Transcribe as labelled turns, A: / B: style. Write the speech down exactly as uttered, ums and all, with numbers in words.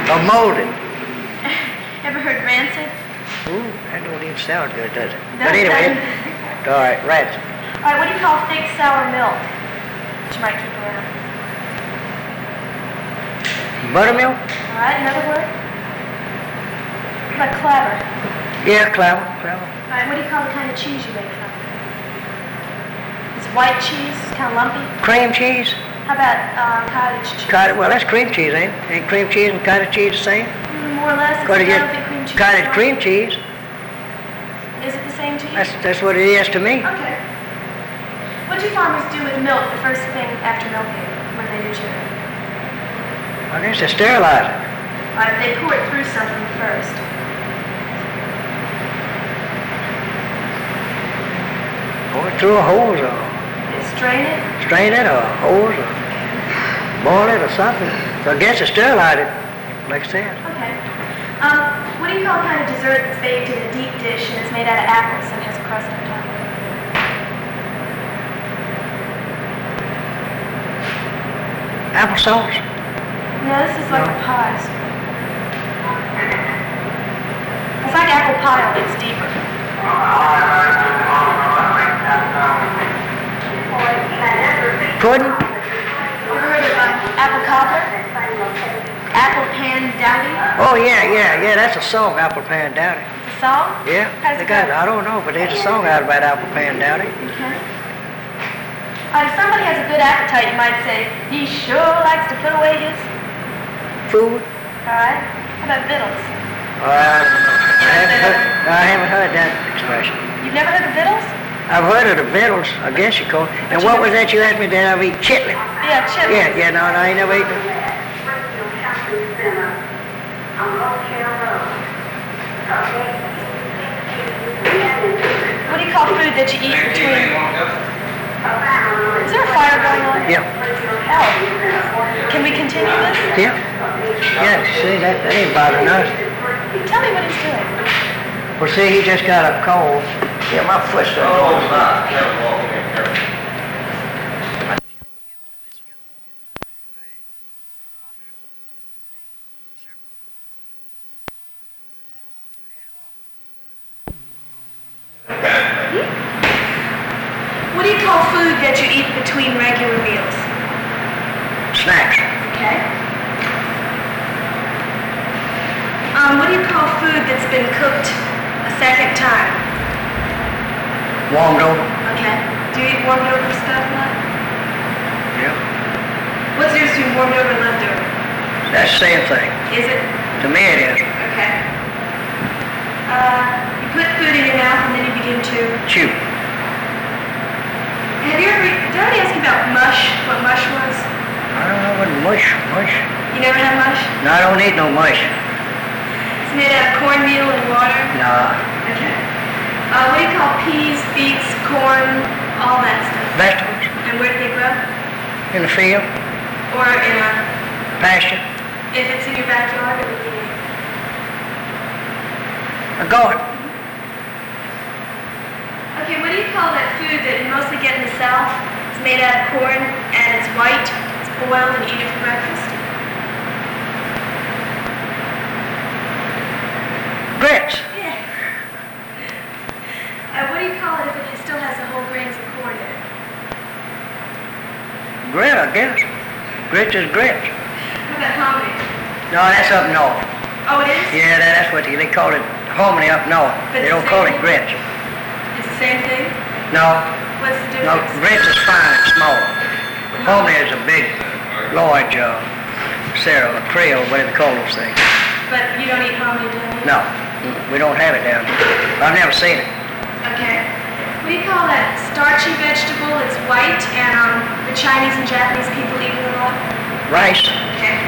A: Or molded.
B: Ever heard rancid?
A: Ooh, that don't even sound good, does it?
B: No,
A: But
B: it
A: anyway,
B: doesn't.
A: all right, rancid.
B: All right, what do you call thick sour milk? Which you might keep around.
A: Buttermilk?
B: All right, another word? What about clabber?
A: Yeah, clever, clever.
B: All right, what do you call the kind of cheese you make from? It's white cheese, kind of lumpy.
A: Cream cheese?
B: How about uh, cottage cheese?
A: Cottage, well, that's cream cheese, ain't it? Ain't cream cheese and cottage cheese the same?
B: Mm, more or less. It's
A: Cottage,
B: a little bit cream cheese.
A: cottage cream cheese.
B: Is it the same cheese?
A: That's, that's what it is to me.
B: Okay. What do farmers do with milk the first thing after milking when they do churn?
A: I guess they sterilize it.
B: All right, they pour it through something first.
A: Pour it through a hose or
B: They strain it.
A: strain it or a hose or boil it or something. So I guess they sterilize it, like I said.
B: Okay. Um, what do you call a kind of dessert that's baked in a deep dish and is made out of apples and has a crust on top?
A: Applesauce?
B: No, this is like
A: No.
B: a pie. It's like apple pie, only it's deeper.
A: Pudding?
B: Ever heard of uh, apple cobbler? Apple pan dowdy?
A: Oh, yeah, yeah, yeah, that's a song, Apple Pan Dowdy.
B: The song?
A: Yeah,
B: How's
A: they
B: it
A: got,
B: go?
A: I don't know, but there's a song out about Apple Pan Dowdy.
B: Okay. Uh, if somebody has a good appetite, you might say, he sure likes to put away his...
A: Food?
B: All right. How about victuals?
A: Uh, I haven't heard, I haven't heard that expression.
B: You've never heard of victuals?
A: I've heard of the victuals, I guess you call it. And what was that you asked me that I've eaten? Chitlin?
B: Yeah, chitlins.
A: Yeah, yeah, no, no, I ain't never eaten it.
B: What do you call food that you eat between... Is there a fire going on?
A: Yeah.
B: Oh. Can we continue this?
A: Yeah. Yeah, see, that, that ain't bothering us.
B: Tell me what he's doing.
A: Well, see, he just got a cold. Yeah, my foot's so
C: Oh,
A: cold.
C: stop. Careful walking in, careful.
B: What do you call food that you eat between regular meals?
A: Snacks.
B: Okay. Um, what do you call food that's been cooked a second time?
A: Warmed over.
B: Okay. Do you eat warmed over stuff a lot?
A: Yeah.
B: What's the difference between warmed over and leftover?
A: That's the same thing.
B: Is it?
A: To me it is.
B: Okay. Uh, you put food in your mouth and then you begin to...
A: Chew.
B: Have you ever... Did I ask you about mush? What mush was?
A: I don't know what mush, mush.
B: You never had mush?
A: No, I don't eat no mush.
B: It's made out of cornmeal and water?
A: No.
B: Okay. Uh, what do you call peas, beets, corn, all that stuff?
A: Vegetables?
B: And where do they grow?
A: In the field?
B: Or in a...
A: Pasture?
B: If it's in your backyard, it would be...
A: A garden?
B: Okay, what do you call that food that you mostly get in the South? It's made out of corn, and it's white, it's boiled, and you eat it for breakfast?
A: Grits?
B: Yeah. Uh, what do you call it if it still has the whole grains of corn in it?
A: Grit, I guess. Grits is grits.
B: How about hominy?
A: No, that's up north.
B: Oh, it is?
A: Yeah, that, that's what they, they call it hominy up north.
B: But
A: They
B: it's
A: don't
B: the
A: call
B: same
A: it
B: thing?
A: grits.
B: It's the same thing?
A: No,
B: What's the
A: no,
B: difference?
A: grits is fine and small. Hominy is a big, large uh, cereal, a creole, whatever they call those things.
B: But you don't eat hominy, do you?
A: No, we don't have it down here. I've never seen it.
B: Okay. What do you call that starchy vegetable? It's white, and um, the Chinese and Japanese people eat it a lot.
A: Rice?
B: Okay.